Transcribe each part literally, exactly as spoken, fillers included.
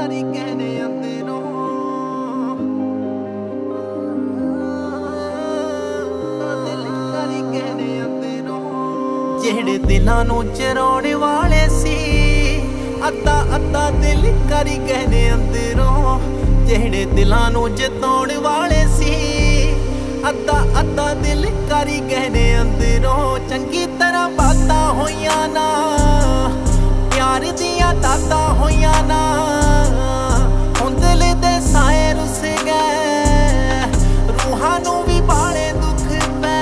ਕਰੀ ਕਹਿਨੇ ਅੰਦਰੋਂ ਦਿਲ ਕਰੀ ਕਹਿਨੇ ਅੰਦਰੋਂ ਜਿਹੜੇ ਦਿਲਾਂ ਨੂੰ ਚਰਾਉਣ ਵਾਲੇ ਸੀ ਅੱਧਾ ਅੱਧਾ ਦਿਲ ਕਰੀ ਕਹਿਨੇ ਅੰਦਰੋਂ ਜਿਹੜੇ ਦਿਲਾਂ ਨੂੰ ਜਿਤਾਉਣ ਵਾਲੇ ਸੀ ਅੱਧਾ ਅੱਧਾ ਦਿਲ ਕਰੀ ਕਹਿਨੇ ਅੰਦਰੋਂ ਚੰਗੀ ਤਰ੍ਹਾਂ ਬਾਤਾਂ ਹੋਈਆਂ ਨਾ ਪਿਆਰ ਦੀਆਂ ਦਾਤਾਂ ਹੋਈਆਂ ਨਾ ਹੁਣ ਦਿਲ ਦੇ ਸਾਏ ਰੁੱਸ ਗਏ ਰੂਹਾਂ ਨੂੰ ਵੀ ਬਾਲੇ ਦੁੱਖ ਪੈ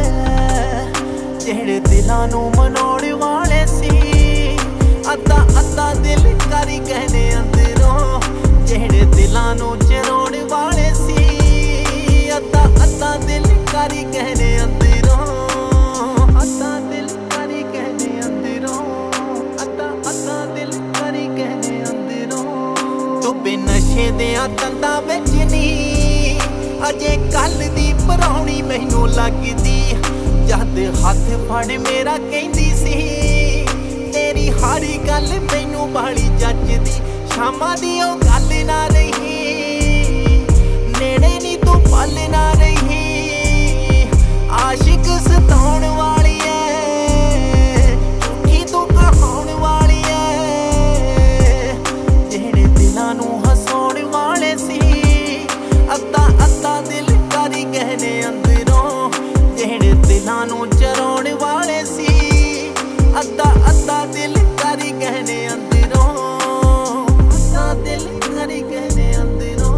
ਜਿਹੜੇ ਦਿਲਾਂ ਨੂੰ ਮਨਾਉਣ ਵਾਲੇ ਸੀ ਅੱਧਾ ਅੱਧਾ ਦਿਲ ਕਰੀ ਕਹਿਨੇ ਅੰਦਰੋਂ ਜਿਹੜੇ ਦਿਲਾਂ ਨੂੰ ਚਰਾਉਣ ਵਾਲੇ ਸੀ ਅੱਧਾ ਅੱਧਾ ਦਿਲ ਕਰੀ ਕਹਿਨੇ ਅੰਦਰੋਂ ਅੱਧਾ ਦਿਲ ਕਰੀ ਕਹਿਨੇ ਅੰਦਰੋਂ ਅੱਧਾ ਅੱਧਾ ਦਿਲ ਕਰੀ ਕਹਿਨੇ ਅੰਦਰੋਂ ਡੁੱਬੇ ਨਸ਼ੇ ਦਿਆਂ ਤੰਦਾਂ ਵਿੱਚ ਨੀ ਅਜੇ ਕੱਲ ਦੀ ਪਰਾਉਣੀ ਮੈਨੂੰ ਲੱਗਦੀ ਜਦ ਹੱਥ ਫੜ ਮੇਰਾ ਕਹਿੰਦੀ ਸੀ ਤੇਰੀ ਹਰ ਗੱਲ ਮੈਨੂੰ ਬਾਲੀ ਜੱਜਦੀ ਸ਼ਾਮਾਂ ਦੀ ਉਹ ਗੱਲ ਨਾ ਰਹੀ ਨੇੜੇ ਨੀ ਤੂੰ ਪਲ ਨਾ ਰਹੀ ਆਸ਼ਿਕ ਸਤਾਉਣ ਵਾਲੀ ਐ ਝੂਠੀ ਤੂੰ ਕਹਾਉਣ ਵਾਲੀ ਐ ਜਿਹੜੇ ਦਿਲਾਂ ਨੂੰ ਹਸਾਉਣ ਵਾਲੇ ਸੀ ਅੱਧਾ ਅੱਧਾ ਦਿਲ ਕਰੀ ਕਹਿਨੇ ਅੰਦਰੋਂ ਜਿਹੜੇ ਦਿਲਾਂ ਨੂੰ ਚਰਾਉਣ ਵਾਲੇ ਸੀ ਅੱਧਾ ਅੱਧਾ ਦਿਲ ਕਰੀ ਕਹਿਨੇ ਅੰਦਰੋਂ ਅੱਧਾ ਦਿਲ ਕਰੀ ਕਹਿਨੇ ਅੰਦਰੋਂ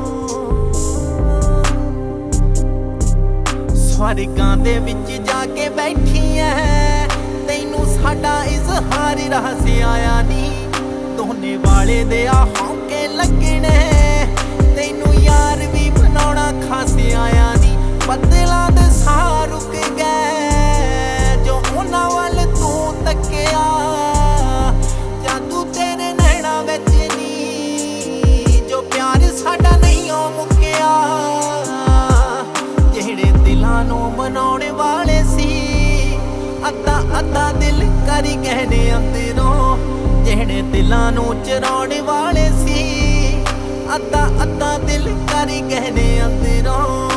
ਸਵਰਗਾਂ ਦੇ ਵਿੱਚ ਜਾ ਕੇ ਬੈਠੀ ਐ ਤੈਨੂੰ ਸਾਡਾ ਇਜ਼ਹਾਰ ਰਹੱਸ ਆਇਆ ਨੀ ਦੋਨੇ ਵਾਲੇ ਦੇ ਆ ਹੌਂਕੇ ਲੱਗਣੇ ਤੈਨੂੰ ਯਾਰ ਵੀ ਬਣਾਉਣਾ ਖਾਸ ਆਇਆ ਨੀ ਬੱਦਲਾਂ ਦੇ ਸਾਹ ਰੁਕ ਗਏ ਜੋ ਉਹਨਾਂ ਵੱਲ ਤੂੰ ਤੱਕਿਆ ਜਾਦੂ ਤੇਰੇ ਨੈਣਾ ਵਿੱਚ ਨੀ ਜੋ ਪਿਆਰ ਸਾਡਾ ਨਹੀਂ ਉਹ ਮੁੱਕਿਆ ਜਿਹੜੇ ਦਿਲਾਂ ਨੂੰ ਮਨਾਉਣ ਵਾਲੇ ਸੀ ਅੱਧਾ ਅੱਧਾ ਦਿਲ ਕਰੀ ਕਹਿਨੇ ਅੰਦਰੋਂ ਜਿਹੜੇ ਦਿਲਾਂ ਨੂੰ ਚਰਾਉਣ ਵਾਲੇ ਸੀ ਅੱਧਾ ਅੱਧਾ ਦਿਲ ਕਰੀ ਕਹਿਨੇ ਅੰਦਰੋਂ